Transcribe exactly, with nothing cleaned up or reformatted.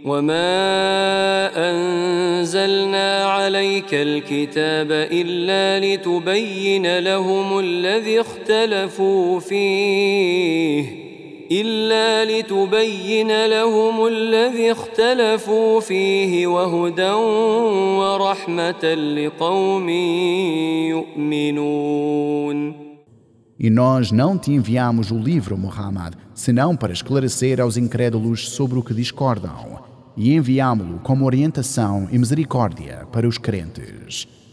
وما أنزلنا عليك الكتاب إلا لتبين لهم الذي اختلفوا فيه إلا لتبين لهم الذي اختلفوا فيه وهدى ورحمة لقوم يؤمنون. E nós não te enviamos o livro, Muhammad, senão para esclarecer aos incrédulos sobre o que discordam, e enviámo-lo como orientação e misericórdia para os crentes.